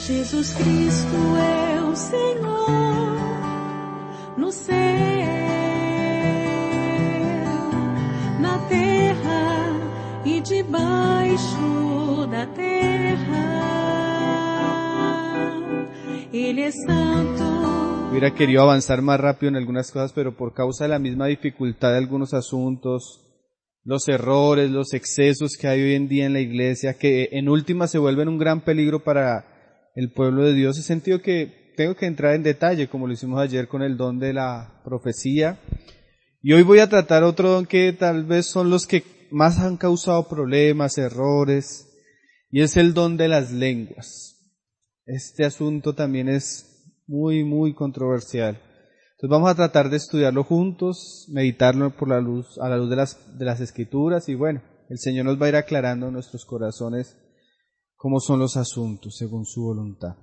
Jesus Cristo é o Senhor no céu, na terra e debaixo da terra. Ele é santo. Hubiera querido avanzar más rápido en algunas cosas, pero por causa de la misma dificultad de algunos asuntos, los errores, los excesos que hay hoy en día en la iglesia, que en última se vuelven un gran peligro para el pueblo de Dios, he sentido que tengo que entrar en detalle, como lo hicimos ayer con el don de la profecía. Y hoy voy a tratar otro don que tal vez son los que más han causado problemas, errores, y es el don de las lenguas. Este asunto también es muy, muy controversial. Entonces vamos a tratar de estudiarlo juntos, meditarlo a la luz de las Escrituras, y bueno, el Señor nos va a ir aclarando en nuestros corazones cómo son los asuntos según su voluntad.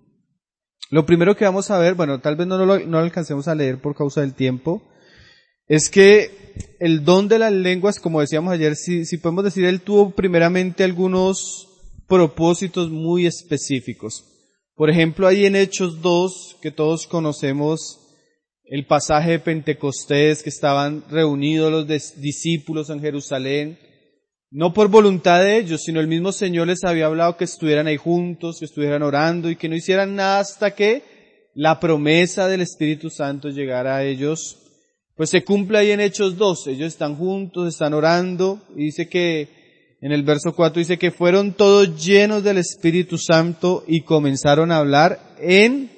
Lo primero que vamos a ver, bueno, tal vez no lo alcancemos a leer por causa del tiempo, es que el don de las lenguas, como decíamos ayer, si podemos decir, él tuvo primeramente algunos propósitos muy específicos. Por ejemplo, ahí en Hechos 2, que todos conocemos, el pasaje de Pentecostés, que estaban reunidos los discípulos en Jerusalén, no por voluntad de ellos, sino el mismo Señor les había hablado que estuvieran ahí juntos, que estuvieran orando y que no hicieran nada hasta que la promesa del Espíritu Santo llegara a ellos. Pues se cumple ahí en Hechos 2, ellos están juntos, están orando, y dice que, en el verso 4 dice que fueron todos llenos del Espíritu Santo y comenzaron a hablar en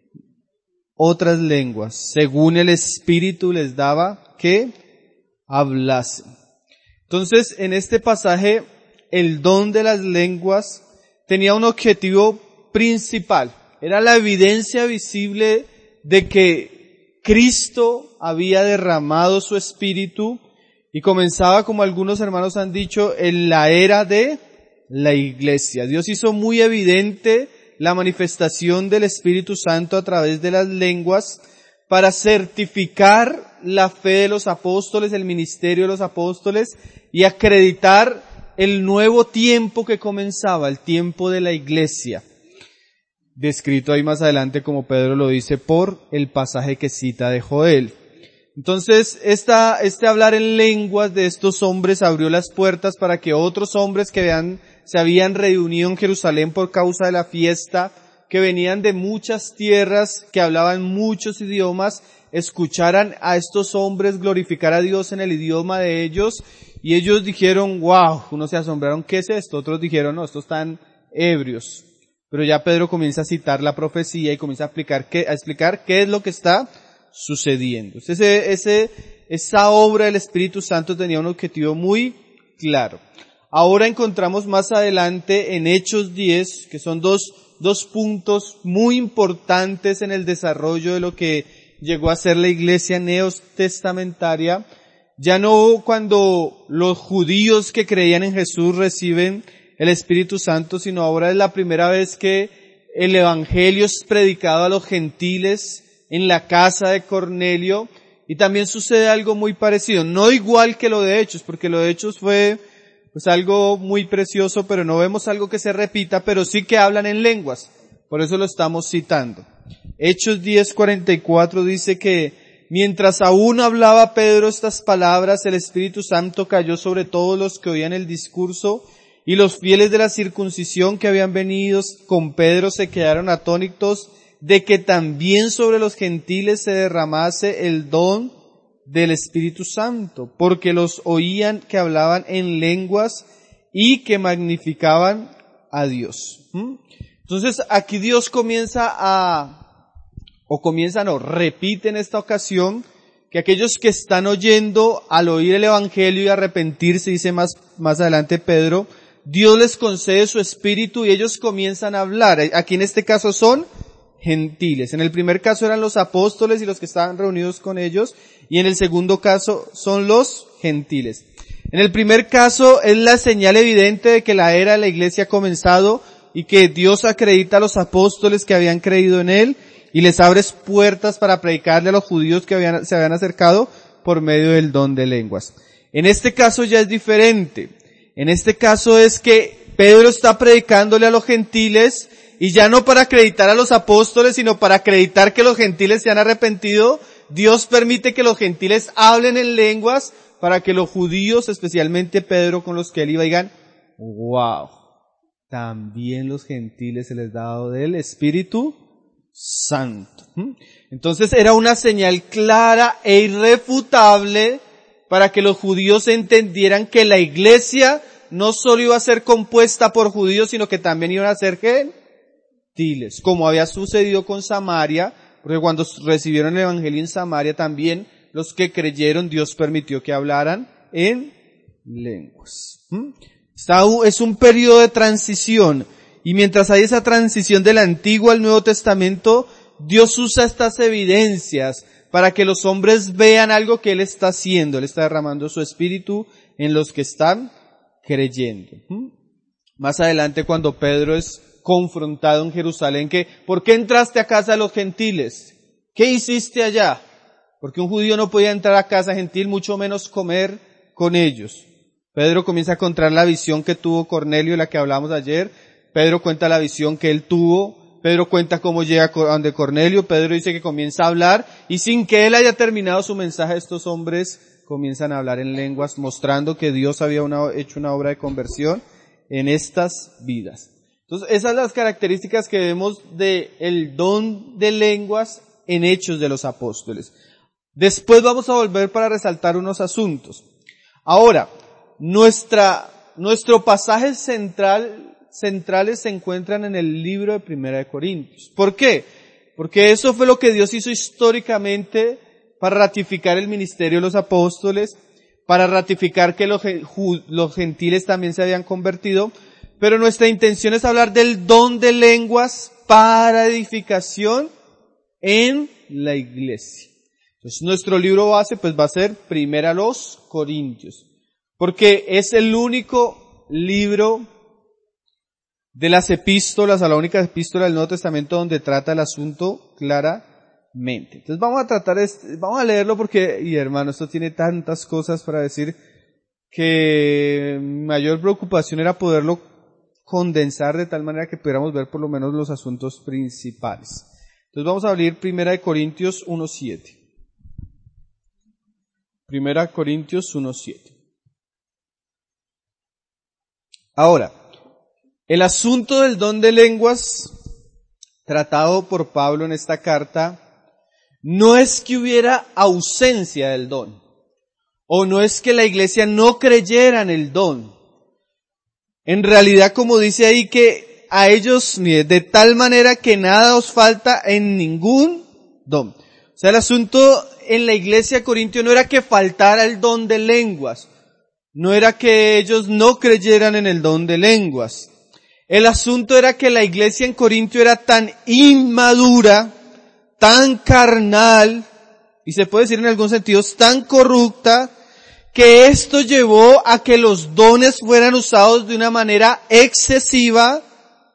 otras lenguas, según el Espíritu les daba que hablasen. Entonces, en este pasaje, el don de las lenguas tenía un objetivo principal. Era la evidencia visible de que Cristo había derramado su Espíritu y comenzaba, como algunos hermanos han dicho, en la era de la iglesia. Dios hizo muy evidente la manifestación del Espíritu Santo a través de las lenguas para certificar la fe de los apóstoles, el ministerio de los apóstoles y acreditar el nuevo tiempo que comenzaba, el tiempo de la iglesia. Descrito ahí más adelante, como Pedro lo dice, por el pasaje que cita de Joel. Entonces, este hablar en lenguas de estos hombres abrió las puertas para que otros hombres que se habían reunido en Jerusalén por causa de la fiesta, que venían de muchas tierras, que hablaban muchos idiomas, escucharan a estos hombres glorificar a Dios en el idioma de ellos, y ellos dijeron, wow, unos se asombraron, ¿qué es esto? Otros dijeron, no, estos están ebrios. Pero ya Pedro comienza a citar la profecía y comienza a explicar qué es lo que está sucediendo. Esa obra del Espíritu Santo tenía un objetivo muy claro. Ahora encontramos más adelante en Hechos 10, que son dos puntos muy importantes en el desarrollo de lo que llegó a ser la iglesia neotestamentaria. Ya no cuando los judíos que creían en Jesús reciben el Espíritu Santo, sino ahora es la primera vez que el Evangelio es predicado a los gentiles en la casa de Cornelio, y también sucede algo muy parecido, no igual que lo de Hechos, porque lo de Hechos fue pues algo muy precioso, pero no vemos algo que se repita, pero sí que hablan en lenguas, por eso lo estamos citando. Hechos 10:44 dice que mientras aún hablaba Pedro estas palabras, el Espíritu Santo cayó sobre todos los que oían el discurso, y los fieles de la circuncisión que habían venido con Pedro se quedaron atónitos de que también sobre los gentiles se derramase el don del Espíritu Santo, porque los oían que hablaban en lenguas y que magnificaban a Dios. Entonces aquí Dios repite en esta ocasión que aquellos que están oyendo al oír el Evangelio y arrepentirse, dice más adelante Pedro, Dios les concede su Espíritu y ellos comienzan a hablar. Aquí en este caso son gentiles. En el primer caso eran los apóstoles y los que estaban reunidos con ellos, y en el segundo caso son los gentiles. En el primer caso es la señal evidente de que la era de la iglesia ha comenzado y que Dios acredita a los apóstoles que habían creído en Él y les abre puertas para predicarle a los judíos que se habían acercado por medio del don de lenguas. En este caso ya es diferente. En este caso es que Pedro está predicándole a los gentiles y ya no para acreditar a los apóstoles, sino para acreditar que los gentiles se han arrepentido, Dios permite que los gentiles hablen en lenguas para que los judíos, especialmente Pedro con los que él iba, digan, wow, también los gentiles se les ha dado del Espíritu Santo. Entonces era una señal clara e irrefutable para que los judíos entendieran que la iglesia no solo iba a ser compuesta por judíos, sino que también iban a ser gentiles, como había sucedido con Samaria, porque cuando recibieron el evangelio en Samaria también los que creyeron, Dios permitió que hablaran en lenguas. Es un periodo de transición, y mientras hay esa transición del Antiguo al Nuevo Testamento, Dios usa estas evidencias para que los hombres vean algo que Él está haciendo. Él está derramando su Espíritu en los que están creyendo. Más adelante, cuando Pedro es confrontado en Jerusalén, que ¿por qué entraste a casa de los gentiles? ¿Qué hiciste allá? Porque un judío no podía entrar a casa gentil, mucho menos comer con ellos. Pedro comienza a contar la visión que tuvo Cornelio, la que hablamos ayer. Pedro cuenta la visión que él tuvo. Pedro cuenta cómo llega a donde Cornelio. Pedro dice que comienza a hablar, y sin que él haya terminado su mensaje, estos hombres comienzan a hablar en lenguas, mostrando que Dios había hecho una obra de conversión en estas vidas. Entonces, esas son las características que vemos del don de lenguas en Hechos de los Apóstoles. Después vamos a volver para resaltar unos asuntos. Ahora, nuestro pasaje centrales se encuentran en el libro de Primera de Corintios. ¿Por qué? Porque eso fue lo que Dios hizo históricamente para ratificar el ministerio de los apóstoles, para ratificar que los gentiles también se habían convertido, pero nuestra intención es hablar del don de lenguas para edificación en la iglesia. Entonces nuestro libro base pues va a ser Primera a los Corintios, porque es el único libro de las epístolas, a la única epístola del Nuevo Testamento donde trata el asunto claramente. Entonces vamos a leerlo porque, y hermano, esto tiene tantas cosas para decir que mi mayor preocupación era poderlo condensar de tal manera que pudiéramos ver por lo menos los asuntos principales. Entonces vamos a abrir 1 Corintios 1:7. 1 Corintios 1:7. Ahora, el asunto del don de lenguas tratado por Pablo en esta carta no es que hubiera ausencia del don, o no es que la iglesia no creyera en el don. En realidad, como dice ahí, que a ellos de tal manera que nada os falta en ningún don. O sea, el asunto en la iglesia de Corintio no era que faltara el don de lenguas, no era que ellos no creyeran en el don de lenguas. El asunto era que la iglesia en Corintio era tan inmadura, tan carnal, y se puede decir en algunos sentidos tan corrupta, que esto llevó a que los dones fueran usados de una manera excesiva,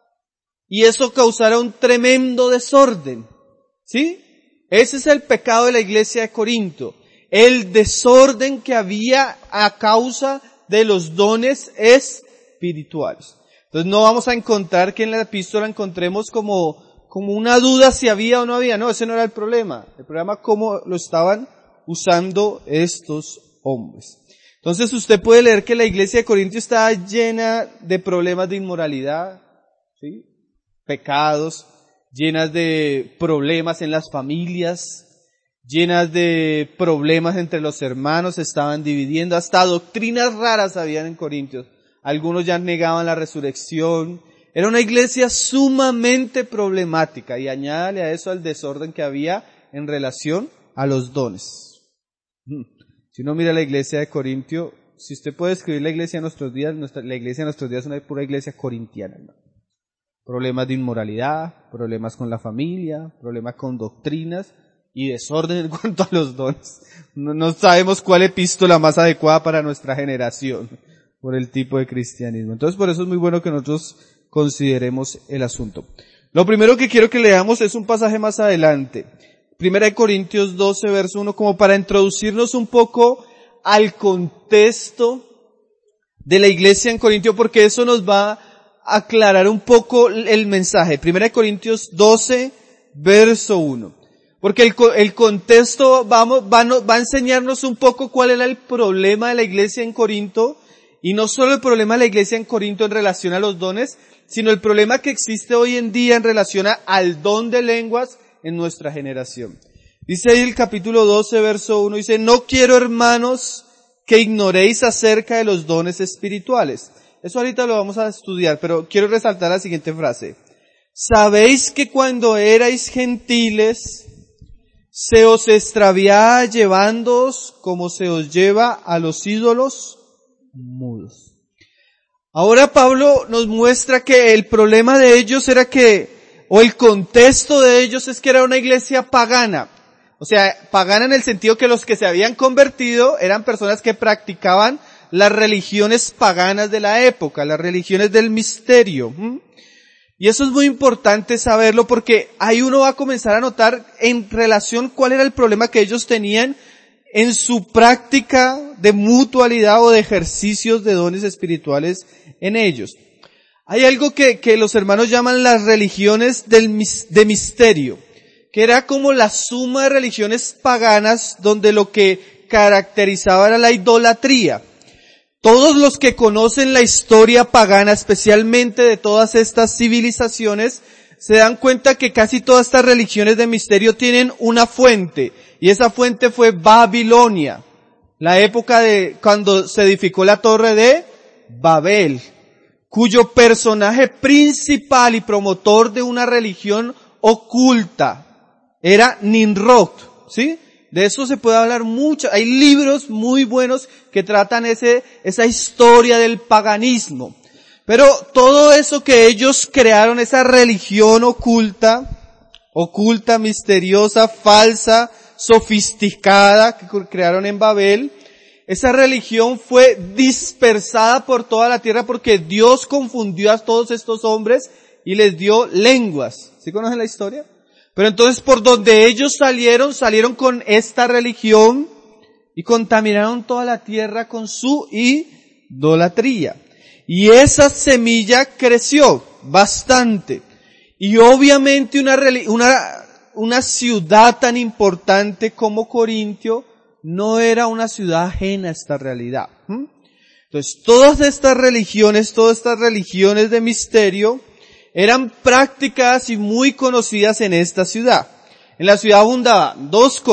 y eso causara un tremendo desorden. ¿Sí? Ese es el pecado de la iglesia de Corinto. El desorden que había a causa de los dones espirituales. Entonces no vamos a encontrar que en la epístola encontremos como una duda si había o no había. No, ese no era el problema. El problema es cómo lo estaban usando estos hombres. Entonces usted puede leer que la iglesia de Corinto estaba llena de problemas de inmoralidad, ¿sí? Pecados, llenas de problemas en las familias, llenas de problemas entre los hermanos, se estaban dividiendo, hasta doctrinas raras habían en Corintios. Algunos ya negaban la resurrección. Era una iglesia sumamente problemática, y añádale a eso el desorden que había en relación a los dones. Si uno mira la iglesia de Corintio, si usted puede escribir la iglesia de nuestros días, la iglesia de nuestros días es una pura iglesia corintiana, ¿no? Problemas de inmoralidad, problemas con la familia, problemas con doctrinas y desorden en cuanto a los dones. No sabemos cuál epístola más adecuada para nuestra generación por el tipo de cristianismo. Entonces por eso es muy bueno que nosotros consideremos el asunto. Lo primero que quiero que leamos es un pasaje más adelante. 1 Corintios 12, verso 1, como para introducirnos un poco al contexto de la iglesia en Corintio, porque eso nos va aclarar un poco el mensaje. 1 Corintios 12, verso 1. Porque el contexto va a enseñarnos un poco cuál era el problema de la iglesia en Corinto, y no solo el problema de la iglesia en Corinto en relación a los dones, sino el problema que existe hoy en día en relación al don de lenguas en nuestra generación. Dice ahí el capítulo 12, verso 1, dice, no quiero, hermanos, que ignoréis acerca de los dones espirituales. Eso ahorita lo vamos a estudiar, pero quiero resaltar la siguiente frase. Sabéis que cuando erais gentiles, se os extraviaba llevándoos como se os lleva a los ídolos mudos. Ahora Pablo nos muestra que el problema de ellos era o el contexto de ellos es que era una iglesia pagana. O sea, pagana en el sentido que los que se habían convertido eran personas que practicaban las religiones paganas de la época, las religiones del misterio. Y eso es muy importante saberlo porque ahí uno va a comenzar a notar en relación cuál era el problema que ellos tenían en su práctica de mutualidad o de ejercicios de dones espirituales en ellos. Hay algo que los hermanos llaman las religiones de misterio, que era como la suma de religiones paganas donde lo que caracterizaba era la idolatría. Todos los que conocen la historia pagana, especialmente de todas estas civilizaciones, se dan cuenta que casi todas estas religiones de misterio tienen una fuente, y esa fuente fue Babilonia, la época de cuando se edificó la torre de Babel, cuyo personaje principal y promotor de una religión oculta era Nimrod, ¿sí? De eso se puede hablar mucho. Hay libros muy buenos que tratan esa historia del paganismo. Pero todo eso que ellos crearon, esa religión oculta, misteriosa, falsa, sofisticada, que crearon en Babel, esa religión fue dispersada por toda la tierra porque Dios confundió a todos estos hombres y les dio lenguas. ¿Sí conocen la historia? Pero entonces por donde ellos salieron con esta religión y contaminaron toda la tierra con su idolatría. Y esa semilla creció bastante. Y obviamente una ciudad tan importante como Corintio no era una ciudad ajena a esta realidad. Entonces todas estas religiones de misterio, eran prácticas y muy conocidas en esta ciudad. En la ciudad abundaban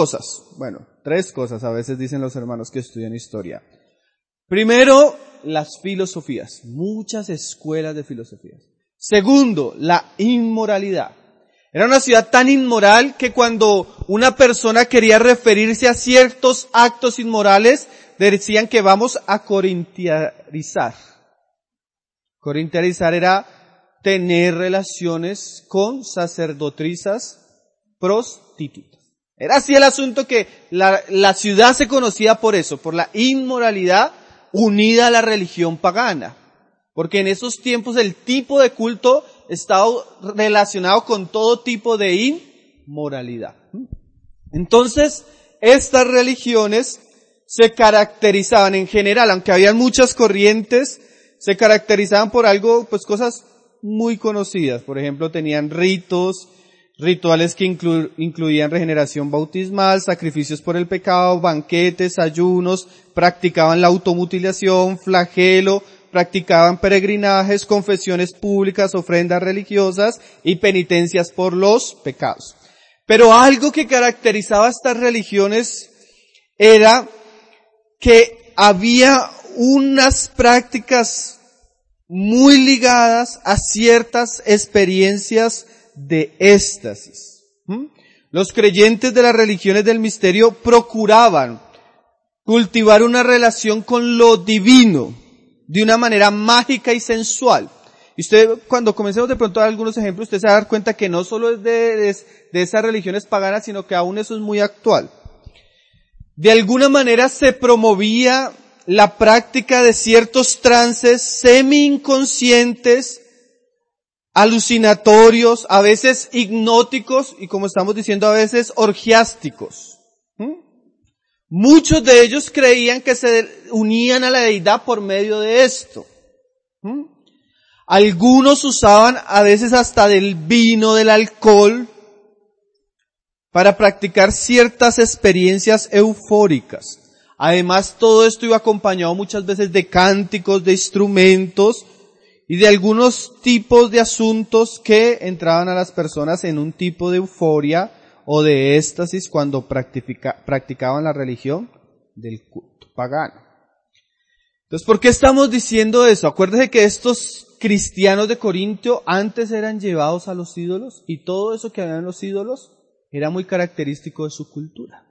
tres cosas a veces dicen los hermanos que estudian historia. Primero, las filosofías, muchas escuelas de filosofías. Segundo, la inmoralidad. Era una ciudad tan inmoral que cuando una persona quería referirse a ciertos actos inmorales, decían que vamos a corintiarizar. Corintiarizar era tener relaciones con sacerdotisas prostitutas. Era así el asunto que la ciudad se conocía por eso, por la inmoralidad unida a la religión pagana. Porque en esos tiempos el tipo de culto estaba relacionado con todo tipo de inmoralidad. Entonces, estas religiones se caracterizaban en general, aunque había muchas corrientes, se caracterizaban por algo, cosas muy conocidas. Por ejemplo, tenían rituales que incluían regeneración bautismal, sacrificios por el pecado, banquetes, ayunos, practicaban la automutilación, flagelo, practicaban peregrinajes, confesiones públicas, ofrendas religiosas y penitencias por los pecados. Pero algo que caracterizaba a estas religiones era que había unas prácticas muy ligadas a ciertas experiencias de éxtasis. Los creyentes de las religiones del misterio procuraban cultivar una relación con lo divino de una manera mágica y sensual. Y usted, cuando comencemos de pronto a dar algunos ejemplos, usted se va a dar cuenta que no solo es de esas religiones paganas, sino que aún eso es muy actual. De alguna manera se promovía la práctica de ciertos trances semi-inconscientes, alucinatorios, a veces hipnóticos y, como estamos diciendo, a veces orgiásticos. Muchos de ellos creían que se unían a la deidad por medio de esto. Algunos usaban a veces hasta del vino, del alcohol, para practicar ciertas experiencias eufóricas. Además, todo esto iba acompañado muchas veces de cánticos, de instrumentos y de algunos tipos de asuntos que entraban a las personas en un tipo de euforia o de éxtasis cuando practicaban la religión del culto pagano. Entonces, ¿por qué estamos diciendo eso? Acuérdese que estos cristianos de Corintio antes eran llevados a los ídolos y todo eso que había en los ídolos era muy característico de su cultura.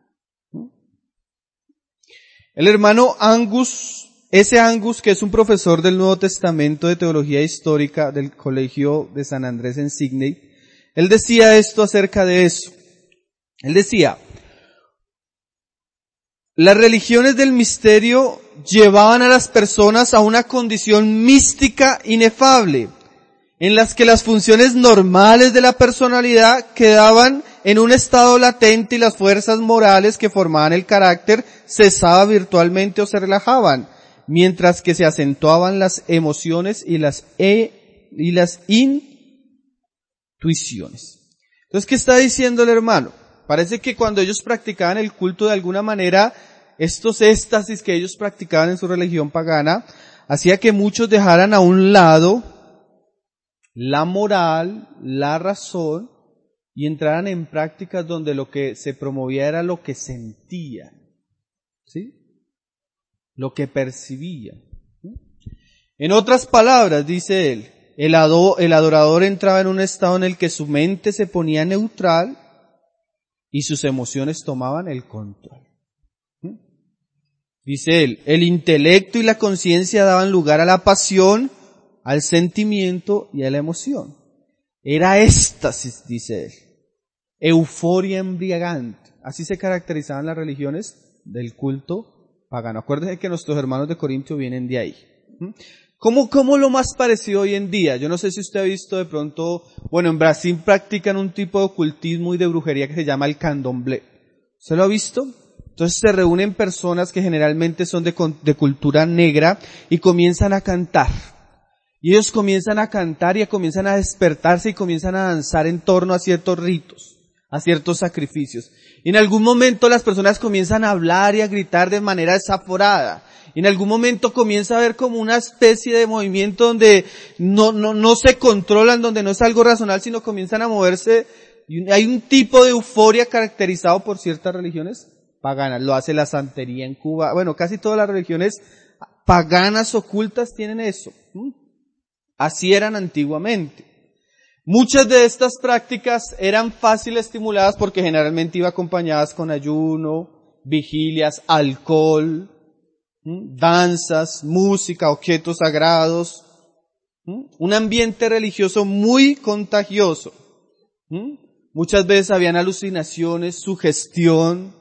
El hermano Angus, ese Angus que es un profesor del Nuevo Testamento de Teología Histórica del Colegio de San Andrés en Sydney, él decía esto acerca de eso. Él decía, las religiones del misterio llevaban a las personas a una condición mística inefable, en las que las funciones normales de la personalidad quedaban en un estado latente y las fuerzas morales que formaban el carácter cesaban virtualmente o se relajaban, mientras que se acentuaban las emociones y las intuiciones. Entonces, ¿qué está diciendo el hermano? Parece que cuando ellos practicaban el culto de alguna manera, estos éxtasis que ellos practicaban en su religión pagana, hacía que muchos dejaran a un lado la moral, la razón, y entraran en prácticas donde lo que se promovía era lo que sentían, ¿sí? Lo que percibían. En otras palabras, dice él, el adorador entraba en un estado en el que su mente se ponía neutral y sus emociones tomaban el control. Dice él, el intelecto y la conciencia daban lugar a la pasión, al sentimiento y a la emoción. Era éxtasis, dice él. Euforia embriagante. Así se caracterizaban las religiones del culto pagano. Acuérdense que nuestros hermanos de Corintio vienen de ahí. ¿Cómo lo más parecido hoy en día? Yo no sé si usted ha visto de pronto, bueno, en Brasil practican un tipo de ocultismo y de brujería que se llama el candomblé. ¿Se lo ha visto? Entonces se reúnen personas que generalmente son de cultura negra y comienzan a cantar. Y ellos comienzan a cantar y comienzan a despertarse y comienzan a danzar en torno a ciertos ritos, a ciertos sacrificios. Y en algún momento las personas comienzan a hablar y a gritar de manera desaforada. Y en algún momento comienza a haber como una especie de movimiento donde no se controlan, donde no es algo racional, sino comienzan a moverse. Y hay un tipo de euforia caracterizado por ciertas religiones paganas. Lo hace la santería en Cuba. Bueno, casi todas las religiones paganas ocultas tienen eso. Así eran antiguamente. Muchas de estas prácticas eran fáciles estimuladas porque generalmente iban acompañadas con ayuno, vigilias, alcohol, danzas, música, objetos sagrados, un ambiente religioso muy contagioso. Muchas veces habían alucinaciones, sugestión,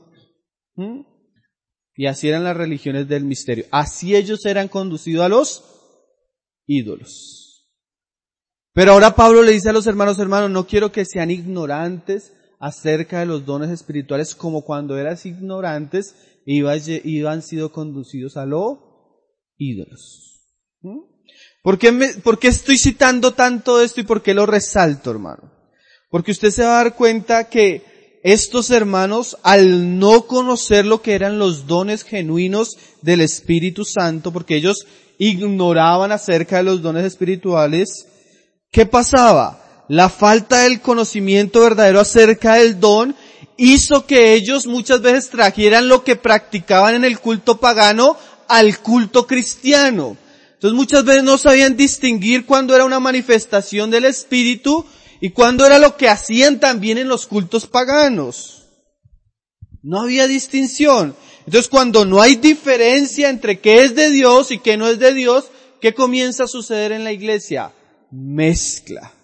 y así eran las religiones del misterio. Así ellos eran conducidos a los ídolos. Pero ahora Pablo le dice a los hermanos, no quiero que sean ignorantes acerca de los dones espirituales como cuando eras ignorantes iban sido conducidos a los ídolos. ¿Por qué estoy citando tanto esto y por qué lo resalto, hermano? Porque usted se va a dar cuenta que estos hermanos, al no conocer lo que eran los dones genuinos del Espíritu Santo, porque ellos ignoraban acerca de los dones espirituales, ¿qué pasaba? La falta del conocimiento verdadero acerca del don hizo que ellos muchas veces trajeran lo que practicaban en el culto pagano al culto cristiano. Entonces muchas veces no sabían distinguir cuándo era una manifestación del Espíritu y cuándo era lo que hacían también en los cultos paganos. No había distinción. Entonces cuando no hay diferencia entre qué es de Dios y qué no es de Dios, ¿qué comienza a suceder en la iglesia? Mezcla.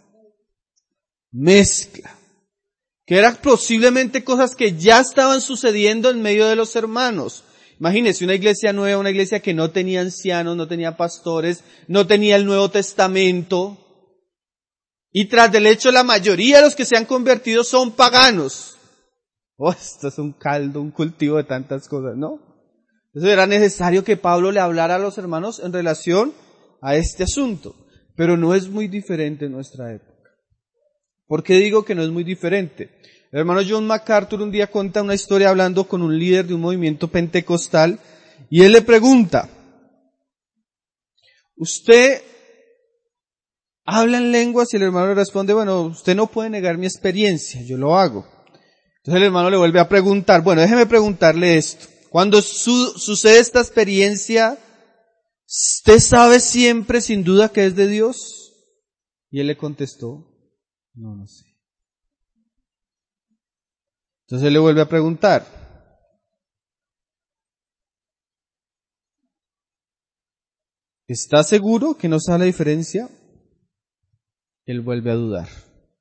Que eran posiblemente cosas que ya estaban sucediendo en medio de los hermanos. Imagínense una iglesia nueva, una iglesia que no tenía ancianos, no tenía pastores, no tenía el Nuevo Testamento. Y tras del hecho la mayoría de los que se han convertido son paganos. Esto es un caldo, un cultivo de tantas cosas, ¿no? Entonces era necesario que Pablo le hablara a los hermanos en relación a este asunto. pero no es muy diferente en nuestra época. ¿Por qué digo que no es muy diferente? El hermano John MacArthur un día cuenta una historia hablando con un líder de un movimiento pentecostal y él le pregunta, ¿usted habla en lenguas? Y el hermano le responde, bueno, usted no puede negar mi experiencia, yo lo hago. Entonces el hermano le vuelve a preguntar, bueno, déjeme preguntarle esto. Cuando sucede esta experiencia, ¿usted sabe siempre sin duda que es de Dios? Y él le contestó, no sé. Entonces él le vuelve a preguntar, ¿está seguro que no sabe la diferencia? Él vuelve a dudar.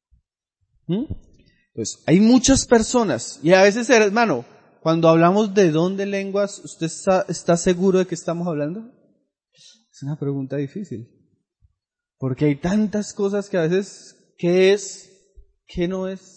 Pues hay muchas personas, y a veces, hermano, cuando hablamos de don de lenguas, ¿usted está seguro de que estamos hablando? Es una pregunta difícil. Porque hay tantas cosas que a veces, ¿qué es? ¿Qué no es?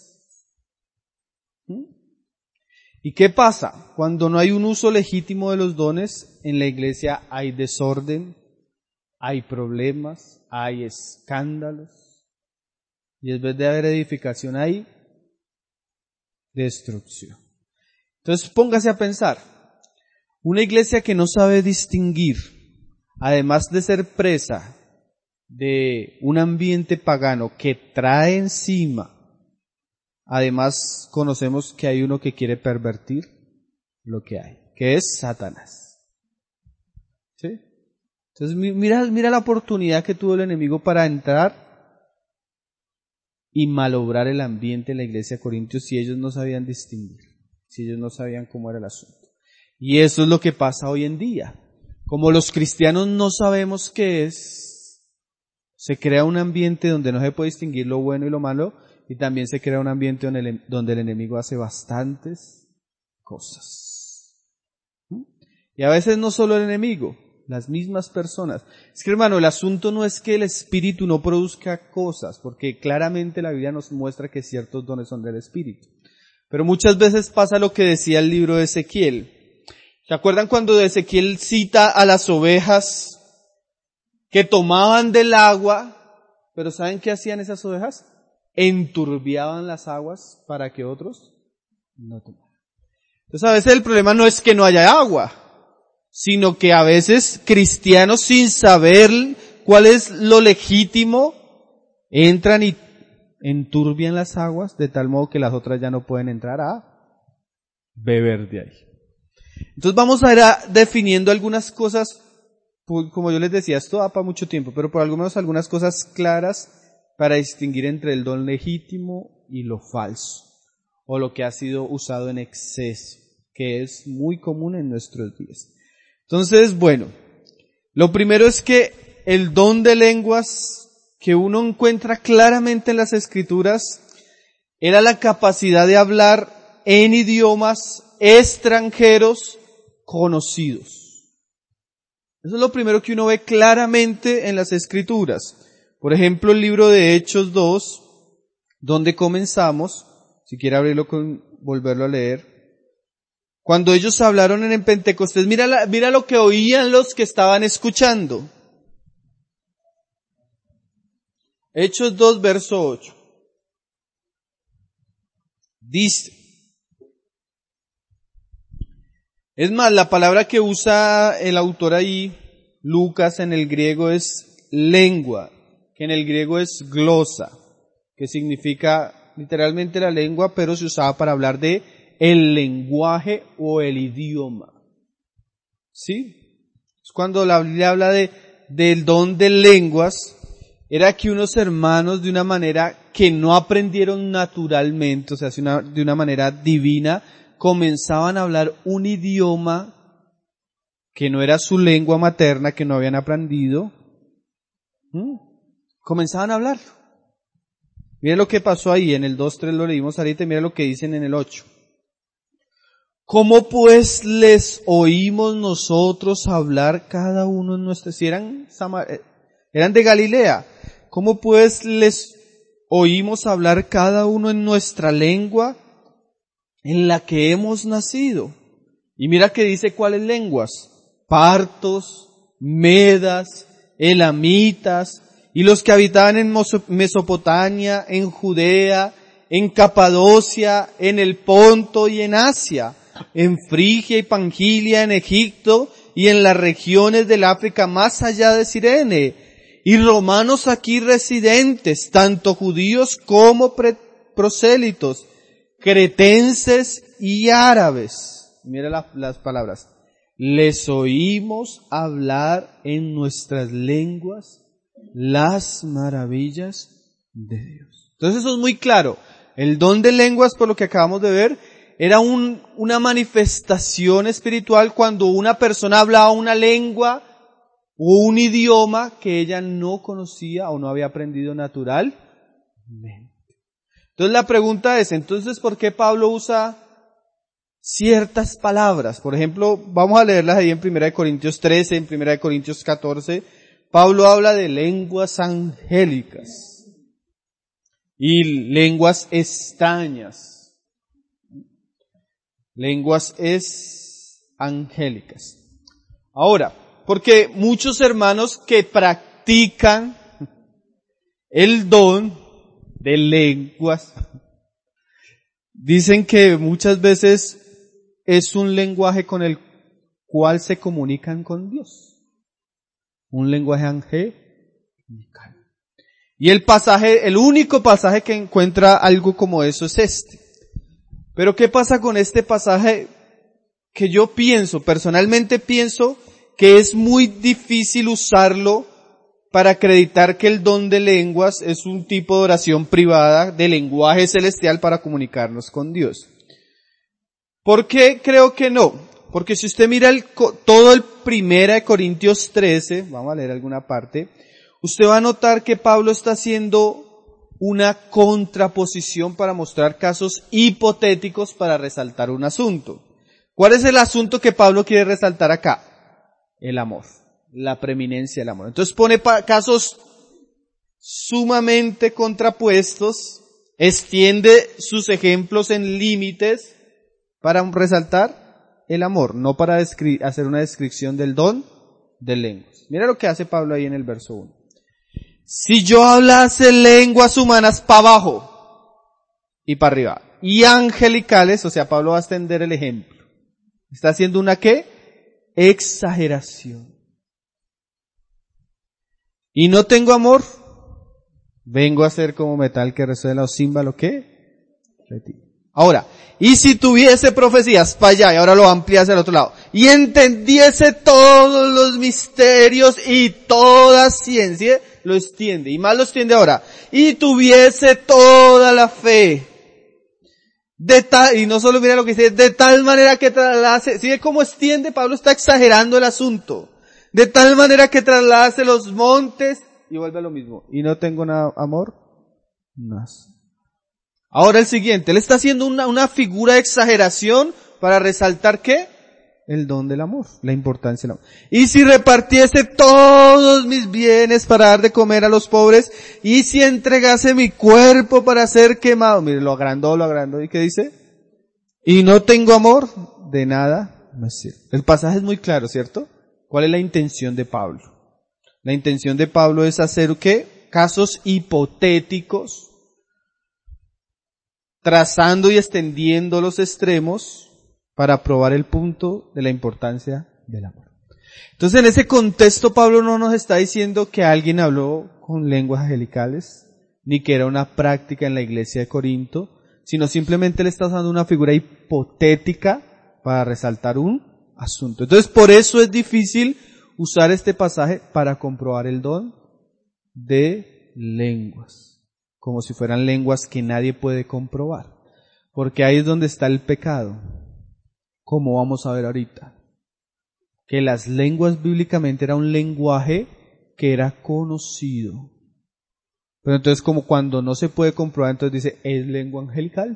¿Y qué pasa? Cuando no hay un uso legítimo de los dones, en la iglesia hay desorden, hay problemas, hay escándalos. Y en vez de haber edificación hay destrucción. Entonces póngase a pensar, una iglesia que no sabe distinguir, además de ser presa de un ambiente pagano que trae encima, además conocemos que hay uno que quiere pervertir lo que hay, que es Satanás. ¿Sí? Entonces mira la oportunidad que tuvo el enemigo para entrar y malobrar el ambiente en la iglesia de Corintios si ellos no sabían distinguir, si ellos no sabían cómo era el asunto. Y eso es lo que pasa hoy en día. Como los cristianos no sabemos qué es, se crea un ambiente donde no se puede distinguir lo bueno y lo malo, y también se crea un ambiente donde el enemigo hace bastantes cosas. Y a veces no solo el enemigo, las mismas personas. Es que, hermano, el asunto no es que el Espíritu no produzca cosas, porque claramente la Biblia nos muestra que ciertos dones son del Espíritu. Pero muchas veces pasa lo que decía el libro de Ezequiel. ¿Se acuerdan cuando Ezequiel cita a las ovejas que tomaban del agua? Pero ¿saben qué hacían esas ovejas? Enturbiaban las aguas para que otros no tomaran. Entonces a veces el problema no es que no haya agua, sino que a veces cristianos sin saber cuál es lo legítimo, entran y enturbian las aguas de tal modo que las otras ya no pueden entrar a beber de ahí. Entonces vamos a ir definiendo algunas cosas, como yo les decía, esto da para mucho tiempo, pero por lo menos algunas cosas claras para distinguir entre el don legítimo y lo falso, o lo que ha sido usado en exceso, que es muy común en nuestros días. Entonces, bueno, lo primero es que el don de lenguas que uno encuentra claramente en las Escrituras era la capacidad de hablar en idiomas extranjeros conocidos. Eso es lo primero que uno ve claramente en las Escrituras. Por ejemplo, el libro de Hechos 2, donde comenzamos, si quiere abrirlo volverlo a leer. Cuando ellos hablaron en el Pentecostés, mira lo que oían los que estaban escuchando. Hechos 2, verso 8. Dice, es más, la palabra que usa el autor ahí, Lucas, en el griego es lengua, que en el griego es glosa, que significa literalmente la lengua, pero se usaba para hablar de el lenguaje o el idioma. ¿Sí? Es cuando la Biblia habla del don de lenguas, era que unos hermanos de una manera que no aprendieron naturalmente, o sea, de una manera divina, comenzaban a hablar un idioma que no era su lengua materna, que no habían aprendido. Comenzaban a hablarlo. Mira lo que pasó ahí, en el 2.3 lo leímos ahorita, y mira lo que dicen en el 8. ¿Cómo pues les oímos nosotros hablar cada uno en nuestra... Si eran de Galilea. ¿Cómo pues les oímos hablar cada uno en nuestra lengua en la que hemos nacido? Y mira que dice cuáles lenguas. Partos, medas, elamitas, y los que habitaban en Mesopotamia, en Judea, en Capadocia, en el Ponto y en Asia, en Frigia y Panfilia, en Egipto y en las regiones del África más allá de Cirene, y romanos aquí residentes, tanto judíos como prosélitos, cretenses y árabes. Mira las palabras. Les oímos hablar en nuestras lenguas las maravillas de Dios. Entonces eso es muy claro. El don de lenguas, por lo que acabamos de ver, era una manifestación espiritual cuando una persona hablaba una lengua o un idioma que ella no conocía o no había aprendido naturalmente. Entonces la pregunta es, entonces, ¿por qué Pablo usa ciertas palabras? Por ejemplo, vamos a leerlas ahí en 1 Corintios 13, en 1 Corintios 14. Pablo habla de lenguas angélicas y lenguas extrañas. Lenguas angélicas. Ahora, porque muchos hermanos que practican el don de lenguas dicen que muchas veces es un lenguaje con el cual se comunican con Dios. Un lenguaje angelical. Y el único pasaje que encuentra algo como eso es este. Pero ¿qué pasa con este pasaje? Que yo personalmente pienso que es muy difícil usarlo para acreditar que el don de lenguas es un tipo de oración privada de lenguaje celestial para comunicarnos con Dios. ¿Por qué creo que no? Porque si usted mira todo el 1 Corintios 13, vamos a leer alguna parte, usted va a notar que Pablo está haciendo una contraposición para mostrar casos hipotéticos para resaltar un asunto. ¿Cuál es el asunto que Pablo quiere resaltar acá? El amor, la preeminencia del amor. Entonces pone casos sumamente contrapuestos, extiende sus ejemplos en límites para resaltar el amor, no para hacer una descripción del don de lenguas. Mira lo que hace Pablo ahí en el verso 1. Si yo hablase lenguas humanas para abajo y para arriba, y angelicales, o sea, Pablo va a extender el ejemplo. Está haciendo una ¿qué? Exageración. Y no tengo amor, vengo a ser como metal que resuena o címbalo ¿qué? Ahora, y si tuviese profecías para allá, y ahora lo amplía hacia el otro lado, y entendiese todos los misterios y toda ciencia, lo extiende, y más lo extiende ahora, y tuviese toda la fe, y no solo mira lo que dice, de tal manera que trasladase, ¿sigue cómo extiende? Pablo está exagerando el asunto, de tal manera que trasladase los montes, y vuelve a lo mismo, y no tengo nada, amor, nada. Ahora el siguiente, él está haciendo una figura de exageración para resaltar ¿qué? El don del amor, la importancia del amor. Y si repartiese todos mis bienes para dar de comer a los pobres, y si entregase mi cuerpo para ser quemado, mire, lo agrandó, ¿y qué dice? Y no tengo amor, de nada me sirve. El pasaje es muy claro, ¿cierto? ¿Cuál es la intención de Pablo? La intención de Pablo es hacer ¿qué? Casos hipotéticos, trazando y extendiendo los extremos para probar el punto de la importancia del amor. Entonces, en ese contexto, Pablo no nos está diciendo que alguien habló con lenguas angelicales, ni que era una práctica en la iglesia de Corinto, sino simplemente le está dando una figura hipotética para resaltar un asunto. Entonces, por eso es difícil usar este pasaje para comprobar el don de lenguas, como si fueran lenguas que nadie puede comprobar, porque ahí es donde está el pecado, como vamos a ver ahorita, que las lenguas bíblicamente era un lenguaje que era conocido, pero entonces como cuando no se puede comprobar, entonces dice, ¿es lengua angelical?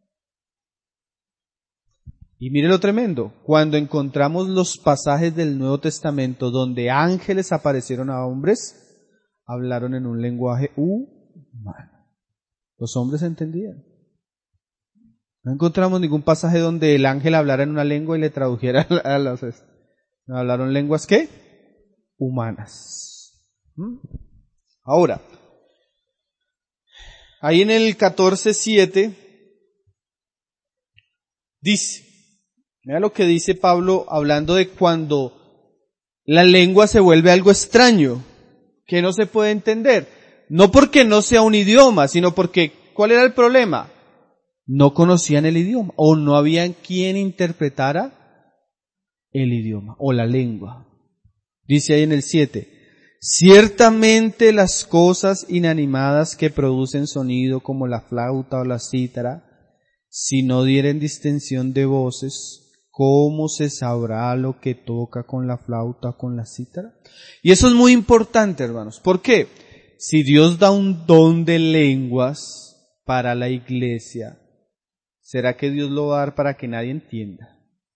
Y mire lo tremendo, cuando encontramos los pasajes del Nuevo Testamento donde ángeles aparecieron a hombres, hablaron en un lenguaje humano. Los hombres entendían. No encontramos ningún pasaje donde el ángel hablara en una lengua y le tradujera a hablaron lenguas ¿qué? Humanas. Ahora, ahí en el 14:7 dice, mira lo que dice Pablo hablando de cuando la lengua se vuelve algo extraño, que no se puede entender. No porque no sea un idioma, sino porque, ¿cuál era el problema? No conocían el idioma, o no había quien interpretara el idioma, o la lengua. Dice ahí en el 7, ciertamente las cosas inanimadas que producen sonido como la flauta o la cítara, si no dieren distensión de voces, ¿cómo se sabrá lo que toca con la flauta o con la cítara? Y eso es muy importante, hermanos. ¿Por qué? Si Dios da un don de lenguas para la iglesia, ¿será que Dios lo va a dar para que nadie entienda?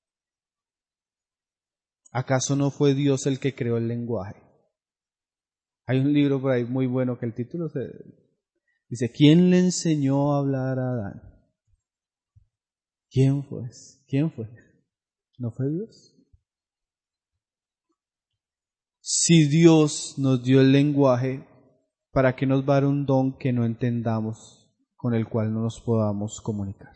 ¿Acaso no fue Dios el que creó el lenguaje? Hay un libro por ahí muy bueno que el título dice, ¿quién le enseñó a hablar a Adán? ¿Quién fue? ¿Quién fue? ¿No fue Dios? Si Dios nos dio el lenguaje, ¿para qué nos va a dar un don que no entendamos, con el cual no nos podamos comunicar?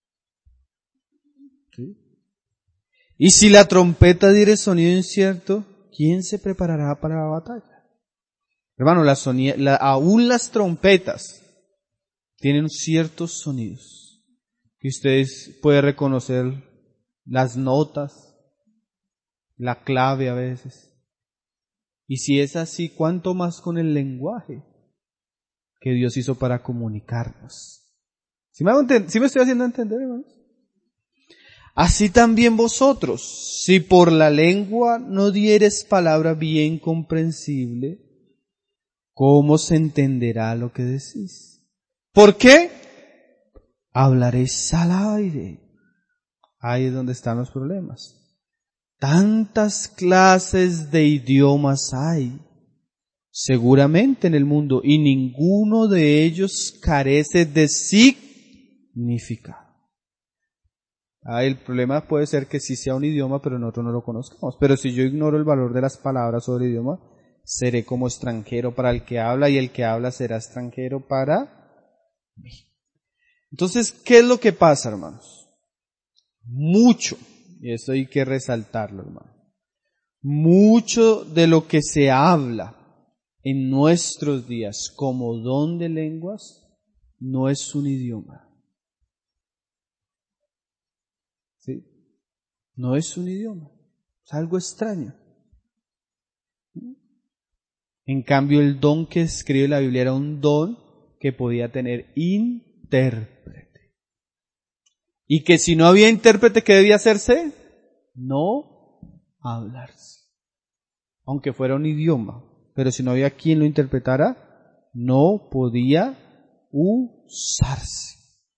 ¿Sí? Y si la trompeta diere sonido incierto, ¿quién se preparará para la batalla? Hermano, aún las trompetas tienen ciertos sonidos que ustedes pueden reconocer, las notas, la clave a veces. Y si es así, ¿cuánto más con el lenguaje que Dios hizo para comunicarnos? ¿Sí me estoy haciendo entender, hermanos? Así también vosotros, si por la lengua no dieres palabra bien comprensible, ¿cómo se entenderá lo que decís? ¿Por qué? Hablaréis al aire. Ahí es donde están los problemas. Tantas clases de idiomas hay, seguramente en el mundo, y ninguno de ellos carece de significado. El problema puede ser que sí sea un idioma, pero nosotros no lo conozcamos. Pero si yo ignoro el valor de las palabras sobre el idioma, seré como extranjero para el que habla, y el que habla será extranjero para mí. Entonces, ¿qué es lo que pasa, hermanos? Mucho, y esto hay que resaltarlo, hermano, mucho de lo que se habla en nuestros días como don de lenguas no es un idioma. ¿Sí? No es un idioma, es algo extraño. En cambio, el don que escribe la Biblia era un don que podía tener intérprete. Y que si no había intérprete, ¿qué debía hacerse? No hablarse. Aunque fuera un idioma. Pero si no había quien lo interpretara, no podía usarse.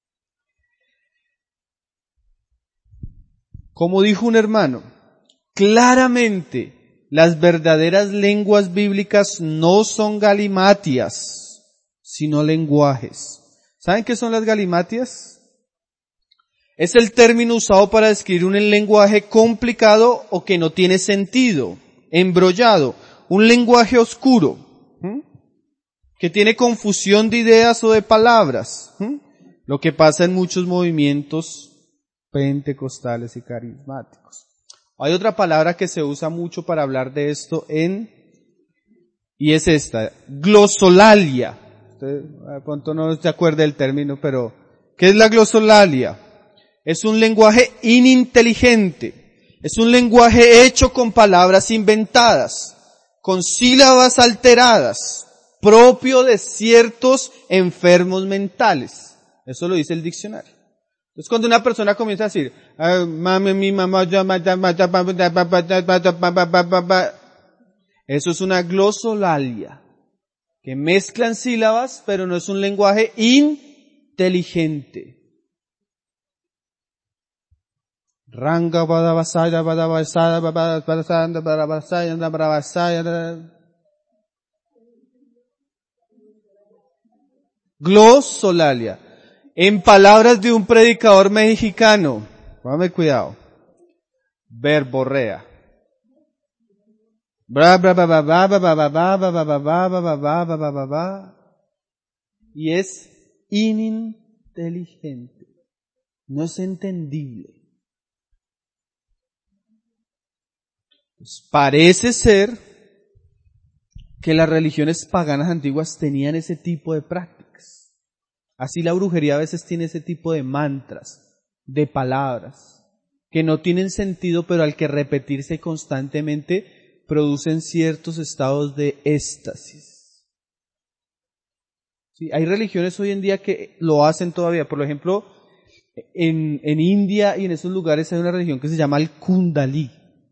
Como dijo un hermano, claramente las verdaderas lenguas bíblicas no son galimatias, sino lenguajes. ¿Saben qué son las galimatias? Es el término usado para describir un lenguaje complicado o que no tiene sentido, embrollado, un lenguaje oscuro, que tiene confusión de ideas o de palabras, lo que pasa en muchos movimientos pentecostales y carismáticos. Hay otra palabra que se usa mucho para hablar de esto y es esta, glosolalia. Usted de pronto no se acuerda del término, pero ¿qué es la glosolalia? Es un lenguaje ininteligente, es un lenguaje hecho con palabras inventadas, con sílabas alteradas, propio de ciertos enfermos mentales. Eso lo dice el diccionario. Entonces cuando una persona comienza a decir, mi mamá, eso es una glosolalia, que mezclan sílabas, pero no es un lenguaje inteligente. Glosolalia. En palabras de un predicador mexicano, póngame cuidado, verborrea. Bra, bra, ba, ba, ba, ba, ba, ba, ba, ba, ba, ba, ba, ba, ba, ba, ba, ba, ba. Y es ininteligente. No es entendible. Pues parece ser que las religiones paganas antiguas tenían ese tipo de prácticas. Así la brujería a veces tiene ese tipo de mantras, de palabras, que no tienen sentido, pero al que repetirse constantemente producen ciertos estados de éxtasis. Sí, hay religiones hoy en día que lo hacen todavía. Por ejemplo, en India y en esos lugares hay una religión que se llama el Kundalí.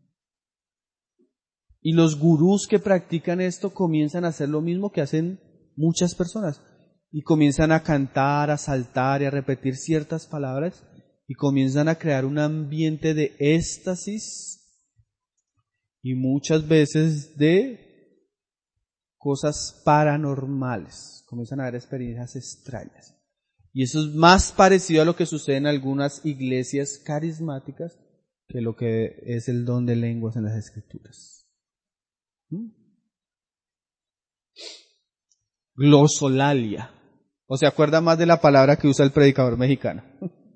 Y los gurús que practican esto comienzan a hacer lo mismo que hacen muchas personas. Y comienzan a cantar, a saltar y a repetir ciertas palabras. Y comienzan a crear un ambiente de éxtasis. Y muchas veces de cosas paranormales. Comienzan a haber experiencias extrañas. Y eso es más parecido a lo que sucede en algunas iglesias carismáticas que lo que es el don de lenguas en las Escrituras. Glosolalia. ¿O se acuerda más de la palabra que usa el predicador mexicano?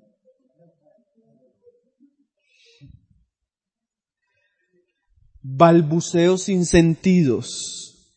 Balbuceos sin sentidos.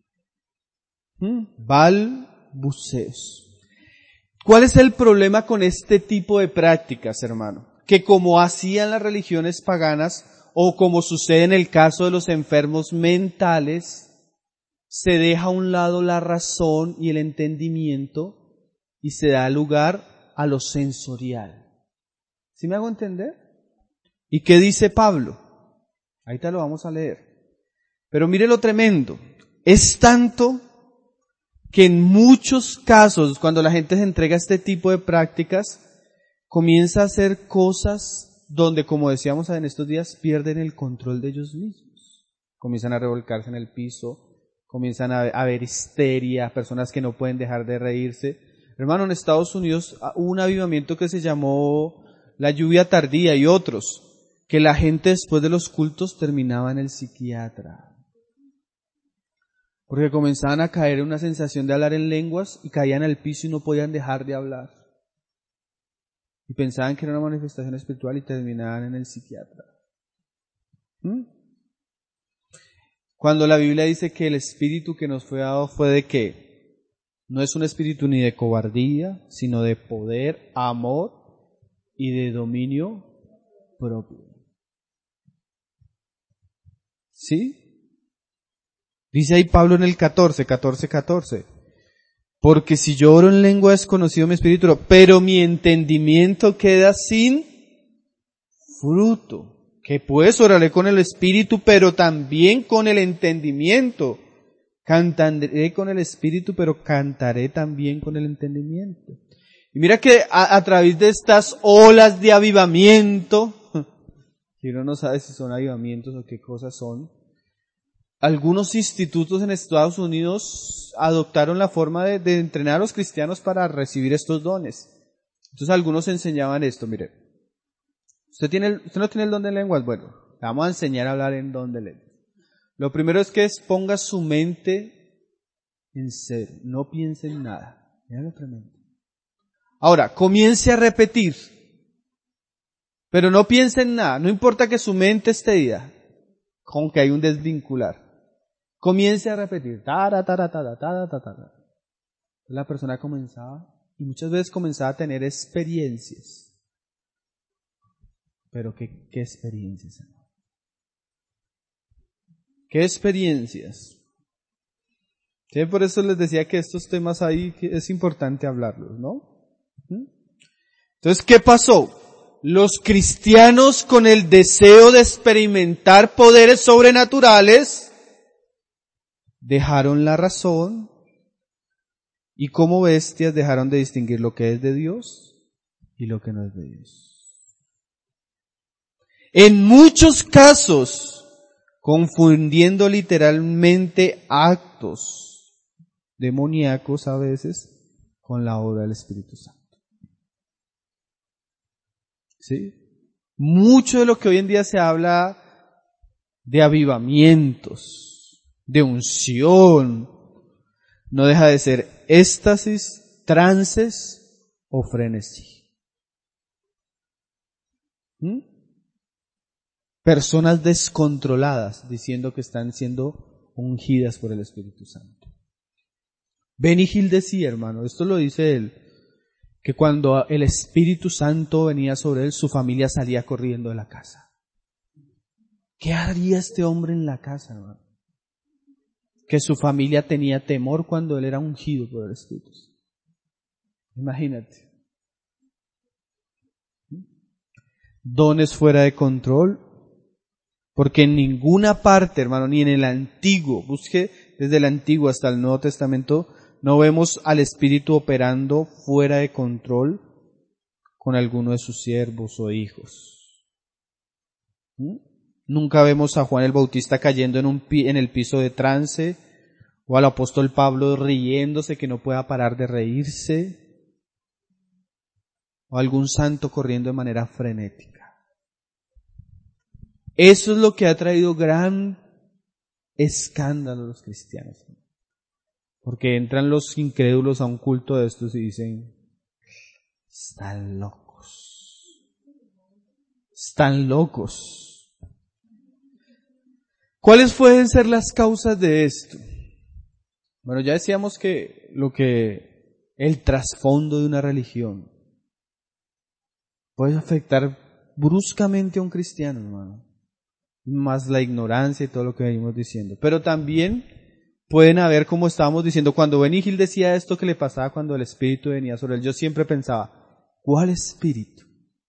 Balbuceos. ¿Cuál es el problema con este tipo de prácticas, hermano? Que como hacían las religiones paganas, o como sucede en el caso de los enfermos mentales, se deja a un lado la razón y el entendimiento y se da lugar a lo sensorial. ¿Sí me hago entender? ¿Y qué dice Pablo? Ahorita lo vamos a leer. Pero mire lo tremendo. Es tanto que en muchos casos, cuando la gente se entrega a este tipo de prácticas, comienza a hacer cosas donde, como decíamos en estos días, pierden el control de ellos mismos. Comienzan a revolcarse en el piso, comienzan a haber histeria, personas que no pueden dejar de reírse. Hermano, en Estados Unidos hubo un avivamiento que se llamó la lluvia tardía y otros, que la gente después de los cultos terminaba en el psiquiatra. Porque comenzaban a caer en una sensación de hablar en lenguas y caían al piso y no podían dejar de hablar. Y pensaban que era una manifestación espiritual y terminaban en el psiquiatra. Cuando la Biblia dice que el espíritu que nos fue dado fue de qué? No es un espíritu ni de cobardía, sino de poder, amor y de dominio propio. ¿Sí? Dice ahí Pablo en el 14. Porque si yo oro en lengua desconocido mi espíritu, pero mi entendimiento queda sin fruto. Que pues oraré con el espíritu, pero también con el entendimiento. Cantaré con el espíritu, pero cantaré también con el entendimiento. Y mira que a través de estas olas de avivamiento, que uno no sabe si son avivamientos o qué cosas son, algunos institutos en Estados Unidos adoptaron la forma de entrenar a los cristianos para recibir estos dones. Entonces algunos enseñaban esto, mire. ¿Usted no tiene el don de lenguas? Bueno, le vamos a enseñar a hablar en don de lenguas. Lo primero es que ponga su mente en cero, no piense en nada. Mira lo tremendo. Ahora, comience a repetir, pero no piense en nada, no importa que su mente esté ida, con que hay un desvincular. Comience a repetir. La persona comenzaba, y muchas veces comenzaba a tener experiencias. Pero ¿qué experiencias? ¿Qué experiencias? Sí, por eso les decía que estos temas ahí es importante hablarlos, ¿no? Entonces, ¿qué pasó? Los cristianos con el deseo de experimentar poderes sobrenaturales dejaron la razón y como bestias dejaron de distinguir lo que es de Dios y lo que no es de Dios. En muchos casos, confundiendo literalmente actos demoníacos a veces con la obra del Espíritu Santo. ¿Sí? Mucho de lo que hoy en día se habla de avivamientos, de unción, no deja de ser éxtasis, trances o frenesí. Personas descontroladas diciendo que están siendo ungidas por el Espíritu Santo. Benny Hill decía, hermano, esto lo dice él, que cuando el Espíritu Santo venía sobre él, su familia salía corriendo de la casa. ¿Qué haría este hombre en la casa, hermano? Que su familia tenía temor cuando él era ungido por el Espíritu. Imagínate. Dones fuera de control, porque en ninguna parte, hermano, ni en el Antiguo, busque desde el Antiguo hasta el Nuevo Testamento, no vemos al Espíritu operando fuera de control con alguno de sus siervos o hijos. Nunca vemos a Juan el Bautista cayendo en el piso de trance, o al apóstol Pablo riéndose que no pueda parar de reírse, o algún santo corriendo de manera frenética. Eso es lo que ha traído gran escándalo a los cristianos. Porque entran los incrédulos a un culto de estos y dicen, están locos. Están locos. ¿Cuáles pueden ser las causas de esto? Bueno, ya decíamos que el trasfondo de una religión puede afectar bruscamente a un cristiano, hermano. Más la ignorancia y todo lo que venimos diciendo. Pero también pueden haber, como estábamos diciendo, cuando Benny Hill decía esto que le pasaba cuando el Espíritu venía sobre él, yo siempre pensaba, ¿cuál Espíritu?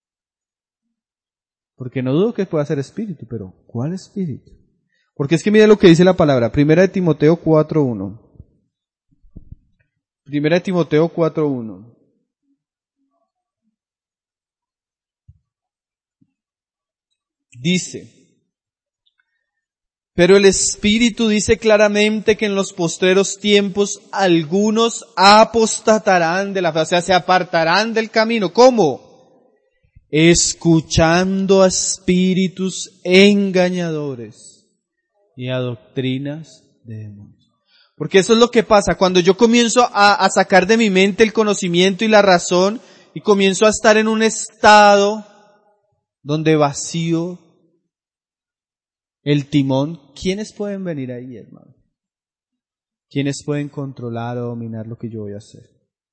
Porque no dudo que pueda ser Espíritu, pero ¿cuál Espíritu? Porque es que mira lo que dice la palabra, 1 Timoteo 4:1. 1 Timoteo 4:1. Dice, pero el Espíritu dice claramente que en los postreros tiempos algunos apostatarán de la fe, o sea, se apartarán del camino. ¿Cómo? Escuchando a espíritus engañadores y a doctrinas de demonios. Porque eso es lo que pasa, cuando yo comienzo a sacar de mi mente el conocimiento y la razón y comienzo a estar en un estado donde vacío el timón, ¿quiénes pueden venir ahí, hermano? ¿Quiénes pueden controlar o dominar lo que yo voy a hacer?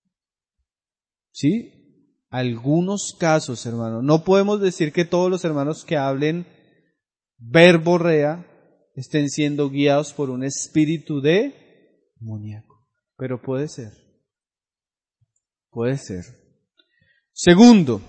¿Sí? Algunos casos, hermano. No podemos decir que todos los hermanos que hablen verborrea estén siendo guiados por un espíritu demoníaco. Pero puede ser. Puede ser. Segundo,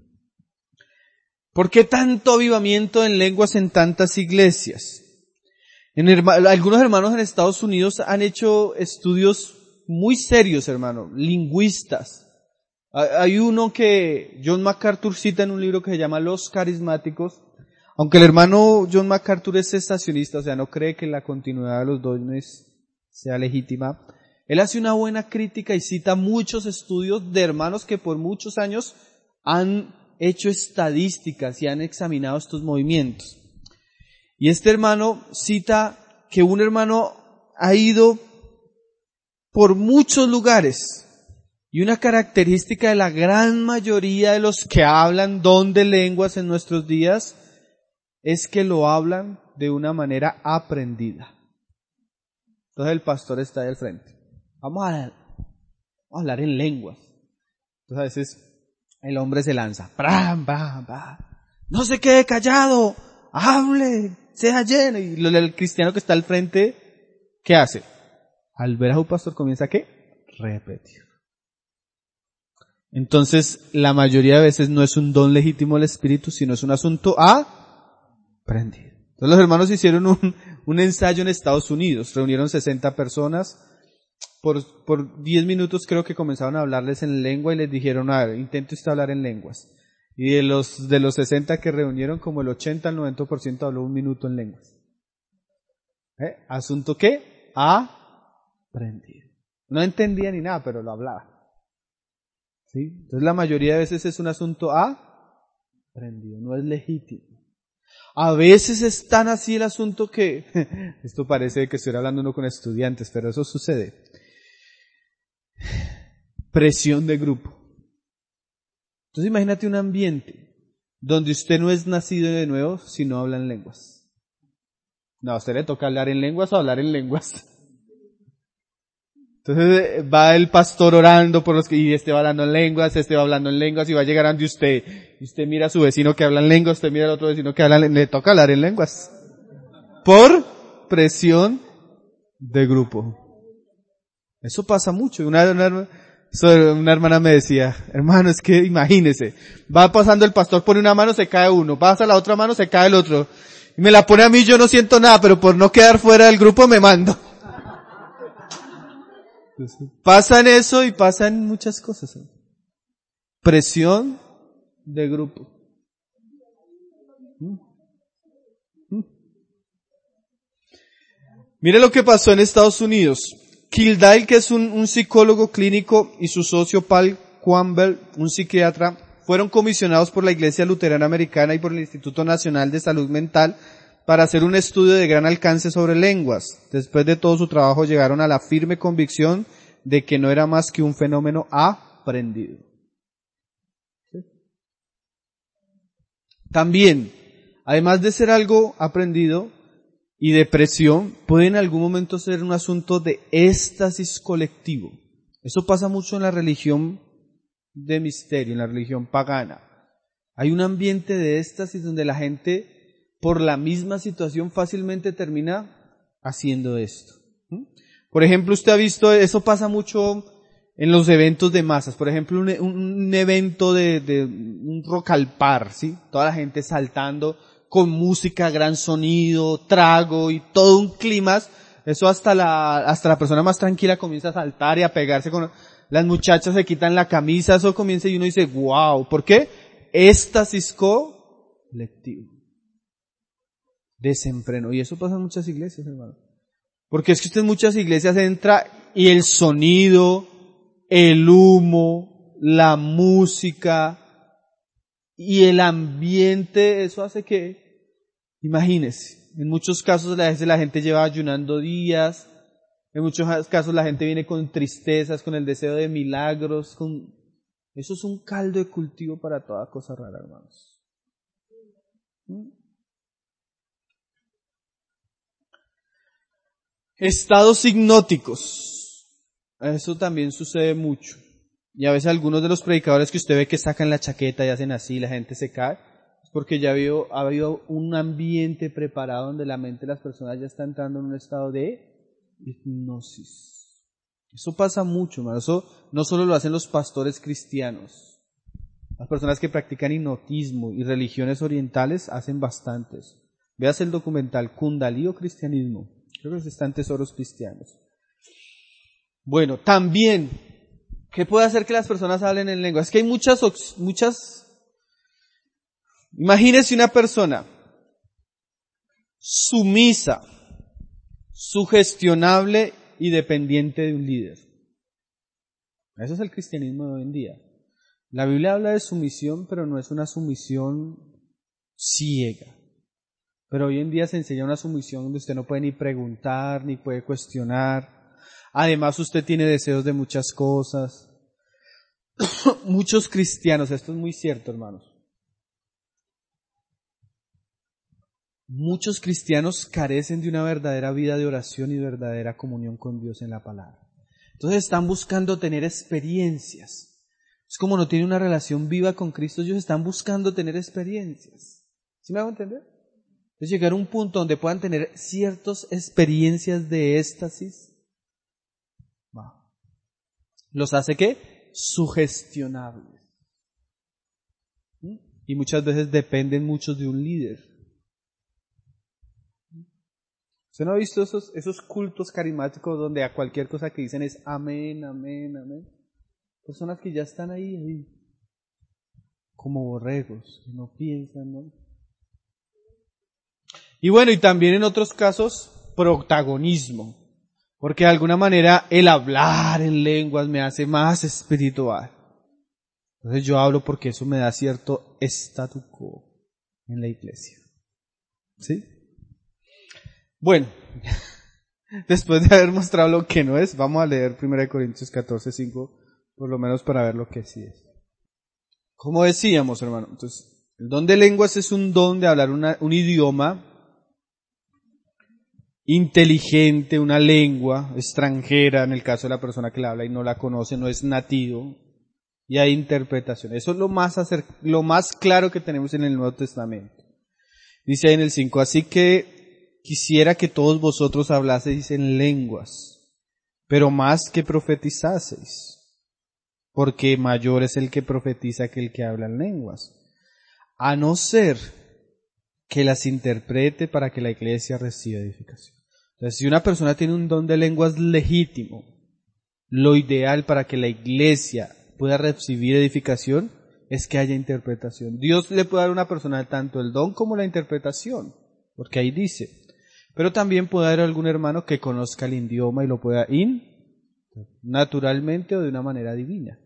¿por qué tanto avivamiento en lenguas en tantas iglesias? Algunos hermanos en Estados Unidos han hecho estudios muy serios, hermano, lingüistas. Hay uno que John MacArthur cita en un libro que se llama Los Carismáticos, aunque el hermano John MacArthur es cesacionista, o sea, no cree que la continuidad de los dones sea legítima. Él hace una buena crítica y cita muchos estudios de hermanos que por muchos años han hecho estadísticas y han examinado estos movimientos. Y este hermano cita que un hermano ha ido por muchos lugares y una característica de la gran mayoría de los que hablan don de lenguas en nuestros días es que lo hablan de una manera aprendida. Entonces el pastor está ahí al frente. Vamos a hablar en lenguas. Entonces a veces el hombre se lanza. ¡Bram, bram, bram! No se quede callado. Hable. Sea lleno. Y el cristiano que está al frente, ¿qué hace? Al ver a su pastor comienza ¿a qué? Repetir. Entonces, la mayoría de veces no es un don legítimo del Espíritu, sino es un asunto aprendido. Entonces los hermanos hicieron un ensayo en Estados Unidos. Reunieron 60 personas. Por 10 minutos creo que comenzaron a hablarles en lengua y les dijeron, a ver, intente usted hablar en lenguas. Y de los 60 que reunieron, como el 80 al 90% habló 1 minuto en lenguas. ¿Asunto qué? Aprendido. No entendía ni nada, pero lo hablaba. ¿Sí? Entonces la mayoría de veces es un asunto aprendido, no es legítimo. A veces es tan así el asunto que, esto parece que estoy hablando uno con estudiantes, pero eso sucede. Presión de grupo. Entonces imagínate un ambiente donde usted no es nacido de nuevo si no habla en lenguas. No, a usted le toca hablar en lenguas o hablar en lenguas. Entonces va el pastor orando por los que, y este va hablando en lenguas, este va hablando en lenguas, y va a llegar ante usted. Y usted mira a su vecino que habla en lenguas, usted mira al otro vecino que habla en lenguas, le toca hablar en lenguas. Por presión de grupo. Eso pasa mucho. Una hermana me decía, hermano, es que imagínese, va pasando el pastor, pone una mano, se cae uno, pasa la otra mano, se cae el otro. Y me la pone a mí, yo no siento nada, pero por no quedar fuera del grupo me mando. Pasan eso y pasan muchas cosas. Presión de grupo. Mire lo que pasó en Estados Unidos. Kildare, que es un psicólogo clínico, y su socio Paul Campbell, un psiquiatra, fueron comisionados por la Iglesia Luterana Americana y por el Instituto Nacional de Salud Mental para hacer un estudio de gran alcance sobre lenguas. Después de todo su trabajo llegaron a la firme convicción de que no era más que un fenómeno aprendido. ¿Sí? También, además de ser algo aprendido y de presión, puede en algún momento ser un asunto de éxtasis colectivo. Eso pasa mucho en la religión de misterio, en la religión pagana. Hay un ambiente de éxtasis donde la gente, por la misma situación, fácilmente termina haciendo esto. Por ejemplo, usted ha visto, eso pasa mucho en los eventos de masas. Por ejemplo, un evento de un rock al par, ¿sí? Toda la gente saltando con música, gran sonido, trago y todo un clima. Eso hasta la persona más tranquila comienza a saltar y a pegarse con, las muchachas se quitan la camisa, eso comienza y uno dice, wow, ¿por qué? Éxtasis colectivo. Desenfreno. Y eso pasa en muchas iglesias, hermano. Porque es que usted en muchas iglesias entra y el sonido, el humo, la música y el ambiente, eso hace que, imagínese, en muchos casos la gente lleva ayunando días, en muchos casos la gente viene con tristezas, con el deseo de milagros, eso es un caldo de cultivo para toda cosa rara, hermanos. Estados hipnóticos. Eso también sucede mucho. Y a veces algunos de los predicadores que usted ve que sacan la chaqueta y hacen así, la gente se cae, es porque ya ha habido un ambiente preparado donde la mente de las personas ya está entrando en un estado de hipnosis. Eso pasa mucho, hermano. Eso no solo lo hacen los pastores cristianos. Las personas que practican hipnotismo y religiones orientales hacen bastantes. Veas el documental Kundalí o Cristianismo. Creo que están Tesoros Cristianos. Bueno, también, ¿qué puede hacer que las personas hablen en lengua? Es que hay muchas, imagínese una persona sumisa, sugestionable y dependiente de un líder. Eso es el cristianismo de hoy en día. La Biblia habla de sumisión, pero no es una sumisión ciega. Pero hoy en día se enseña una sumisión donde usted no puede ni preguntar, ni puede cuestionar. Además, usted tiene deseos de muchas cosas. Muchos cristianos, esto es muy cierto, hermanos. Muchos cristianos carecen de una verdadera vida de oración y verdadera comunión con Dios en la palabra. Entonces están buscando tener experiencias. Es como no tienen una relación viva con Cristo, ellos están buscando tener experiencias. ¿Sí me hago entender? Es llegar a un punto donde puedan tener ciertas experiencias de éxtasis. ¿Los hace qué? Sugestionables. Y muchas veces dependen mucho de un líder. ¿Usted no ha visto esos cultos carismáticos donde a cualquier cosa que dicen es amén, amén, amén? Personas que ya están ahí como borregos, que no piensan, ¿no? Y bueno, y también en otros casos, protagonismo. Porque de alguna manera el hablar en lenguas me hace más espiritual. Entonces yo hablo porque eso me da cierto statu quo en la iglesia. ¿Sí? Bueno, después de haber mostrado lo que no es, vamos a leer 1 Corintios 14:5, por lo menos para ver lo que sí es. Como decíamos, hermano, entonces, el don de lenguas es un don de hablar un idioma inteligente, una lengua extranjera, en el caso de la persona que la habla y no la conoce, no es nativo, y hay interpretación. Eso es lo más claro que tenemos en el Nuevo Testamento. Dice ahí en el 5, así que quisiera que todos vosotros hablaseis en lenguas, pero más que profetizaseis, porque mayor es el que profetiza que el que habla en lenguas, a no ser que las interprete para que la iglesia reciba edificación. Entonces, si una persona tiene un don de lenguas legítimo, lo ideal para que la iglesia pueda recibir edificación es que haya interpretación. Dios le puede dar a una persona tanto el don como la interpretación, porque ahí dice. Pero también puede haber algún hermano que conozca el idioma y lo pueda naturalmente o de una manera divina.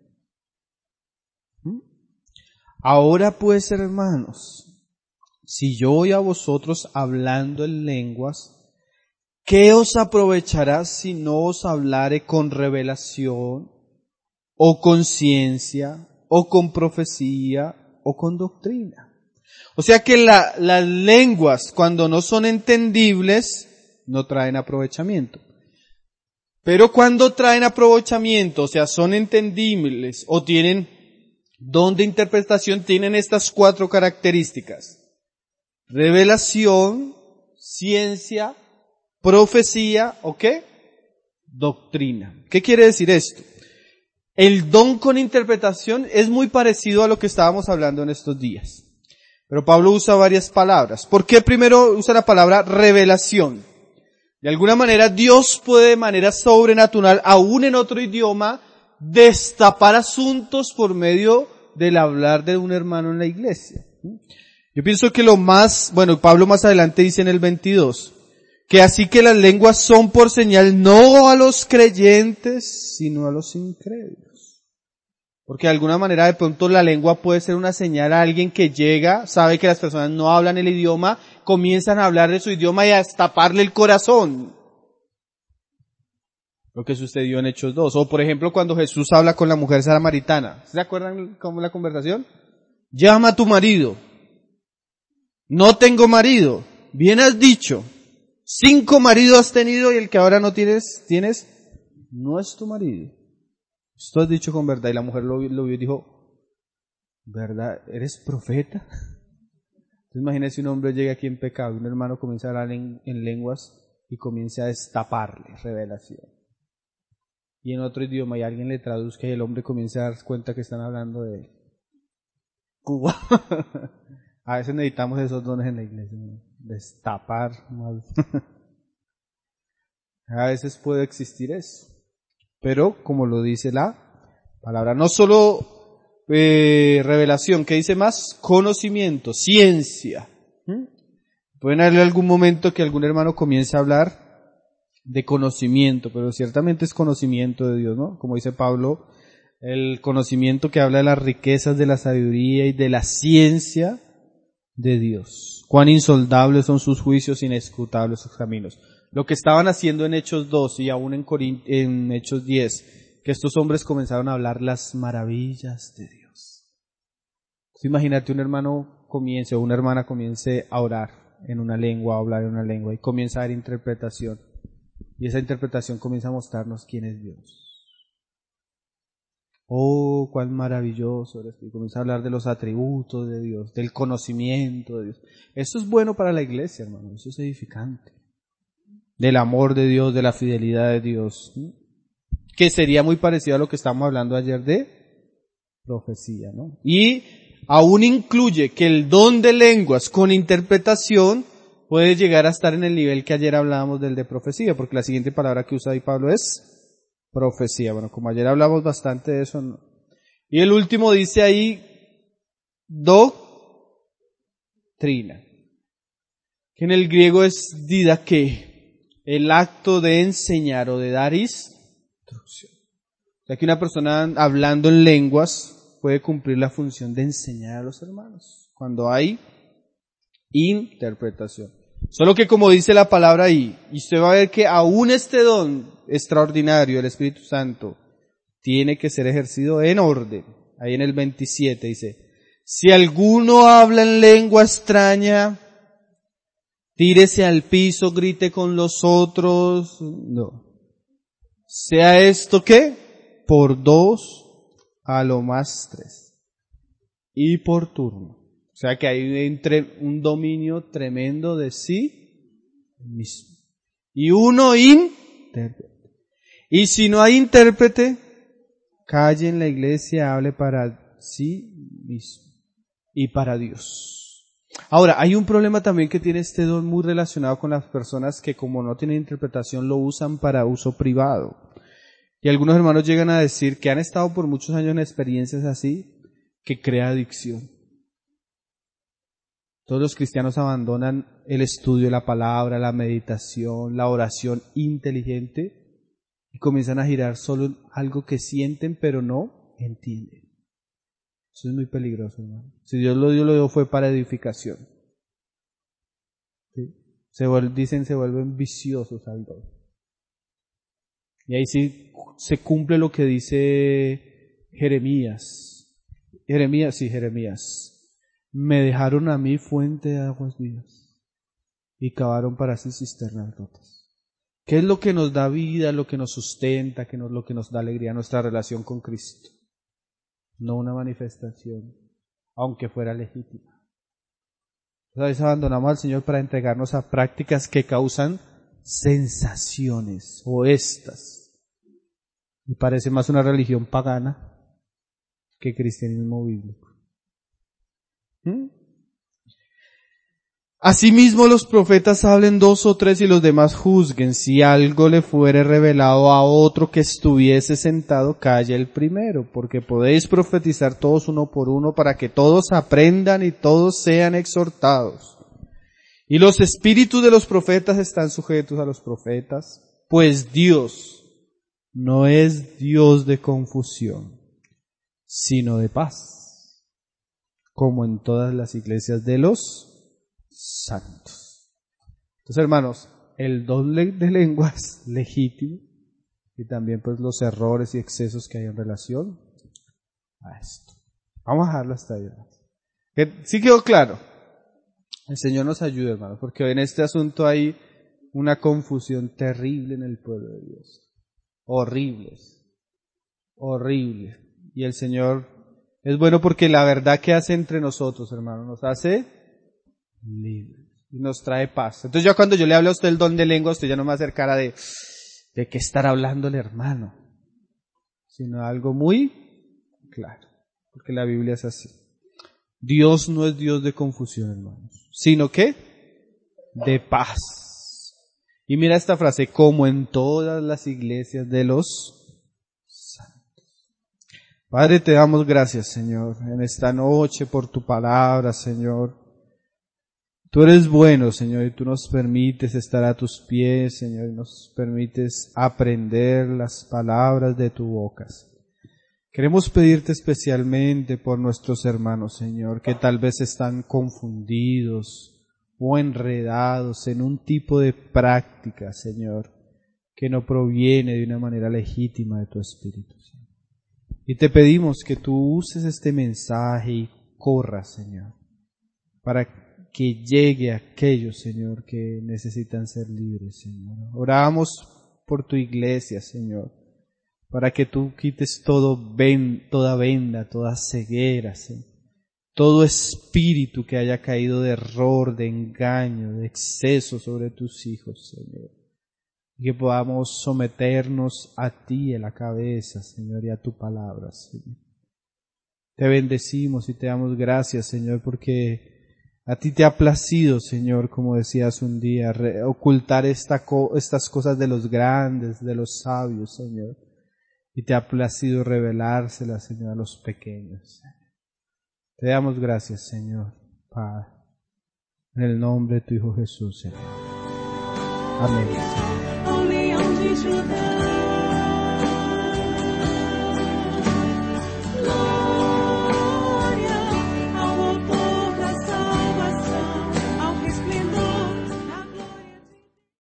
Ahora pues, hermanos, si yo voy a vosotros hablando en lenguas, ¿qué os aprovechará si no os hablare con revelación, o con ciencia, o con profecía, o con doctrina? O sea que las lenguas, cuando no son entendibles, no traen aprovechamiento. Pero cuando traen aprovechamiento, o sea, son entendibles, o tienen don de interpretación, tienen estas 4 características: revelación, ciencia, profecía, ¿o qué? Doctrina. ¿Qué quiere decir esto? El don con interpretación es muy parecido a lo que estábamos hablando en estos días. Pero Pablo usa varias palabras. ¿Por qué primero usa la palabra revelación? De alguna manera Dios puede de manera sobrenatural, aún en otro idioma, destapar asuntos por medio del hablar de un hermano en la iglesia. Yo pienso que Pablo más adelante dice en el 22, que así que las lenguas son por señal no a los creyentes, sino a los incrédulos. Porque de alguna manera de pronto la lengua puede ser una señal a alguien que llega, sabe que las personas no hablan el idioma, comienzan a hablar de su idioma y a destaparle el corazón. Lo que sucedió en Hechos 2. O por ejemplo cuando Jesús habla con la mujer samaritana. ¿Se acuerdan cómo la conversación? Llama a tu marido. No tengo marido. Bien has dicho. 5 maridos has tenido y el que ahora no tienes, no es tu marido. Esto has dicho con verdad. Y la mujer lo vio y dijo, ¿verdad? ¿Eres profeta? Entonces imagínese un hombre llega aquí en pecado, un hermano comienza a hablar en lenguas y comienza a destaparle revelación. Y en otro idioma y alguien le traduzca y el hombre comienza a dar cuenta que están hablando de él. Cuba. A veces necesitamos esos dones en la iglesia, ¿no? Destapar. A veces puede existir eso. Pero, como lo dice la palabra, no solo revelación, ¿qué dice más? Conocimiento, ciencia. Pueden haber algún momento que algún hermano comience a hablar de conocimiento, pero ciertamente es conocimiento de Dios, ¿no? Como dice Pablo, el conocimiento que habla de las riquezas de la sabiduría y de la ciencia de Dios. Cuán insondables son sus juicios, inescrutables sus caminos. Lo que estaban haciendo en Hechos 2 y aún en Hechos 10, que estos hombres comenzaron a hablar las maravillas de Dios. Imagínate un hermano comience o una hermana comience a orar en una lengua, a hablar en una lengua y comienza a dar interpretación. Y esa interpretación comienza a mostrarnos quién es Dios. Oh, cuán maravilloso eres. Y comienza a hablar de los atributos de Dios, del conocimiento de Dios. Eso es bueno para la iglesia, hermano. Eso es edificante. Del amor de Dios, de la fidelidad de Dios. Que sería muy parecido a lo que estamos hablando ayer de profecía, ¿no? Y aún incluye que el don de lenguas con interpretación puede llegar a estar en el nivel que ayer hablábamos del de profecía, porque la siguiente palabra que usa ahí Pablo es profecía. Bueno, como ayer hablamos bastante de eso, ¿no? Y el último dice ahí doctrina, que en el griego es didaké, el acto de enseñar o de dar instrucción. O sea que una persona hablando en lenguas puede cumplir la función de enseñar a los hermanos cuando hay interpretación. Solo que como dice la palabra ahí, y usted va a ver que aún este don extraordinario del Espíritu Santo tiene que ser ejercido en orden. Ahí en el 27 dice, si alguno habla en lengua extraña, tírese al piso, grite con los otros. No. Sea esto, ¿qué? Por 2, a lo más 3. Y por turno. O sea que hay un dominio tremendo de sí mismo. Y uno intérprete. Y si no hay intérprete, calle en la iglesia, hable para sí mismo y para Dios. Ahora, hay un problema también que tiene este don muy relacionado con las personas que como no tienen interpretación lo usan para uso privado. Y algunos hermanos llegan a decir que han estado por muchos años en experiencias así, que crea adicción. Todos los cristianos abandonan el estudio de la palabra, la meditación, la oración inteligente y comienzan a girar solo en algo que sienten pero no entienden. Eso es muy peligroso, hermano. Si Dios lo dio fue para edificación. ¿Sí? Se vuelven viciosos al don. Y ahí sí se cumple lo que dice Jeremías. Jeremías. Me dejaron a mí fuente de aguas vivas y cavaron para sí cisternas rotas. ¿Qué es lo que nos da vida, lo que nos sustenta, lo que nos da alegría? Nuestra relación con Cristo. No una manifestación, aunque fuera legítima. A veces abandonamos al Señor para entregarnos a prácticas que causan sensaciones o estas. Y parece más una religión pagana que cristianismo bíblico. Asimismo los profetas hablen 2 o 3 y los demás juzguen. Si algo le fuere revelado a otro que estuviese sentado, calle el primero, porque podéis profetizar todos uno por uno para que todos aprendan y todos sean exhortados. Y los espíritus de los profetas están sujetos a los profetas, pues Dios no es Dios de confusión, sino de paz, como en todas las iglesias de los santos. Entonces, hermanos, el don de lengua es legítimo y también pues los errores y excesos que hay en relación a esto. Vamos a dejarlo hasta ahí. ¿Sí quedó claro? El Señor nos ayude, hermanos, porque en este asunto hay una confusión terrible en el pueblo de Dios. Horrible. Y el Señor es bueno porque la verdad que hace entre nosotros, hermanos, nos hace libres y nos trae paz. Entonces ya cuando yo le hablo a usted el don de lengua, usted ya no me va a hacer cara de qué estar hablando el hermano, sino algo muy claro, porque la Biblia es así. Dios no es Dios de confusión, hermanos, sino que de paz. Y mira esta frase, como en todas las iglesias de los santos. Padre, te damos gracias, Señor, en esta noche por tu palabra, Señor. Tú eres bueno, Señor, y tú nos permites estar a tus pies, Señor, y nos permites aprender las palabras de tu boca. Queremos pedirte especialmente por nuestros hermanos, Señor, que tal vez están confundidos o enredados en un tipo de práctica, Señor, que no proviene de una manera legítima de tu Espíritu, Señor. Y te pedimos que tú uses este mensaje y corras, Señor, para que llegue a aquellos, Señor, que necesitan ser libres, Señor. Oramos por tu iglesia, Señor, para que tú quites toda venda, toda ceguera, Señor. Todo espíritu que haya caído de error, de engaño, de exceso sobre tus hijos, Señor. Y que podamos someternos a ti en la cabeza, Señor, y a tu palabra, Señor. Te bendecimos y te damos gracias, Señor, porque a ti te ha placido, Señor, como decías un día, ocultar estas cosas de los grandes, de los sabios, Señor. Y te ha placido revelárselas, Señor, a los pequeños. Te damos gracias, Señor, Padre, en el nombre de tu Hijo Jesús, Señor. Amén, Señor.